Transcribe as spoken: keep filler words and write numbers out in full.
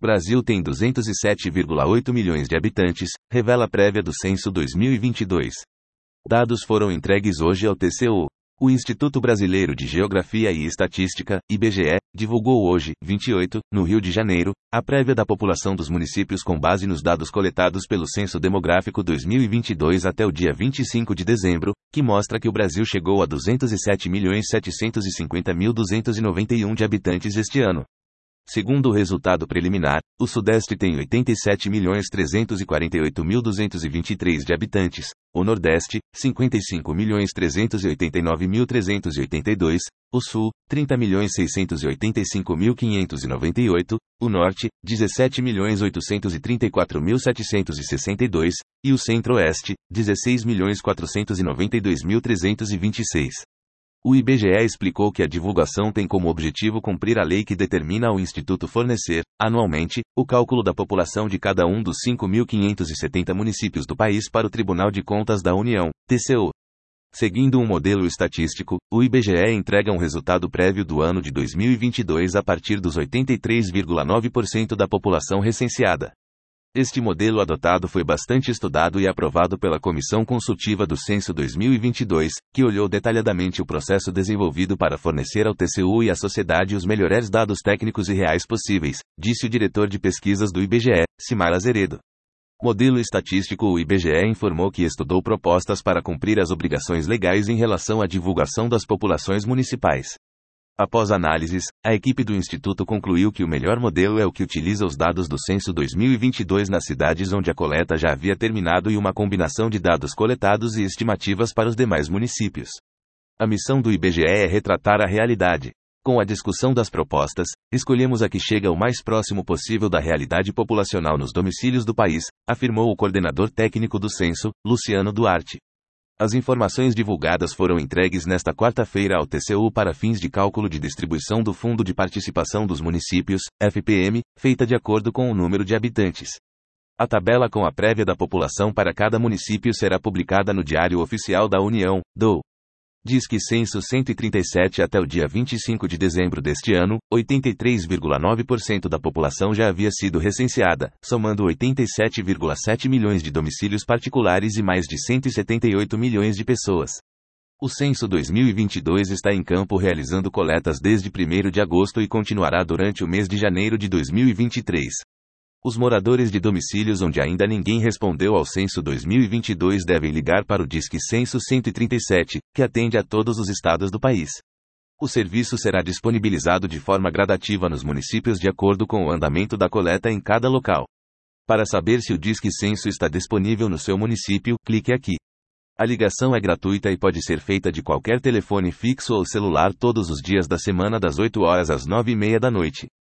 Brasil tem duzentos e sete vírgula oito milhões de habitantes, revela a prévia do Censo dois mil e vinte e dois. Dados foram entregues hoje ao T C U. O Instituto Brasileiro de Geografia e Estatística, I B G E, divulgou hoje, vinte e oito, no Rio de Janeiro, a prévia da população dos municípios com base nos dados coletados pelo Censo Demográfico dois mil e vinte e dois até o dia vinte e cinco de dezembro, que mostra que o Brasil chegou a duzentos e sete milhões setecentos e cinquenta mil duzentos e noventa e um de habitantes este ano. Segundo o resultado preliminar, o Sudeste tem oitenta e sete milhões trezentos e quarenta e oito mil duzentos e vinte e três de habitantes, o Nordeste, cinquenta e cinco milhões trezentos e oitenta e nove mil trezentos e oitenta e dois, o Sul, trinta milhões seiscentos e oitenta e cinco mil quinhentos e noventa e oito, o Norte, dezessete milhões oitocentos e trinta e quatro mil setecentos e sessenta e dois, e o Centro-Oeste, dezesseis milhões quatrocentos e noventa e dois mil trezentos e vinte e seis. O I B G E explicou que a divulgação tem como objetivo cumprir a lei que determina ao Instituto fornecer, anualmente, o cálculo da população de cada um dos cinco mil quinhentos e setenta municípios do país para o Tribunal de Contas da União, T C U. Seguindo um modelo estatístico, o I B G E entrega um resultado prévio do ano de dois mil e vinte e dois a partir dos oitenta e três vírgula nove por cento da população recenseada. Este modelo adotado foi bastante estudado e aprovado pela Comissão Consultiva do Censo dois mil e vinte e dois, que olhou detalhadamente o processo desenvolvido para fornecer ao T C U e à sociedade os melhores dados técnicos e reais possíveis, disse o diretor de pesquisas do I B G E, Simar Azeredo. Modelo estatístico. O I B G E informou que estudou propostas para cumprir as obrigações legais em relação à divulgação das populações municipais. Após análises, a equipe do Instituto concluiu que o melhor modelo é o que utiliza os dados do Censo dois mil e vinte e dois nas cidades onde a coleta já havia terminado e uma combinação de dados coletados e estimativas para os demais municípios. A missão do I B G E é retratar a realidade. Com a discussão das propostas, escolhemos a que chega o mais próximo possível da realidade populacional nos domicílios do país, afirmou o coordenador técnico do Censo, Luciano Duarte. As informações divulgadas foram entregues nesta quarta-feira ao T C U para fins de cálculo de distribuição do Fundo de Participação dos Municípios, F P M, feita de acordo com o número de habitantes. A tabela com a prévia da população para cada município será publicada no Diário Oficial da União, D O. Disque Censo cento e trinta e sete. Até o dia vinte e cinco de dezembro deste ano, oitenta e três vírgula nove por cento da população já havia sido recenseada, somando oitenta e sete vírgula sete milhões de domicílios particulares e mais de cento e setenta e oito milhões de pessoas. O Censo dois mil e vinte e dois está em campo realizando coletas desde primeiro de agosto e continuará durante o mês de janeiro de dois mil e vinte e três. Os moradores de domicílios onde ainda ninguém respondeu ao Censo dois mil e vinte e dois devem ligar para o Disque Censo cento e trinta e sete, que atende a todos os estados do país. O serviço será disponibilizado de forma gradativa nos municípios de acordo com o andamento da coleta em cada local. Para saber se o Disque Censo está disponível no seu município, clique aqui. A ligação é gratuita e pode ser feita de qualquer telefone fixo ou celular todos os dias da semana das oito horas às nove e meia da noite.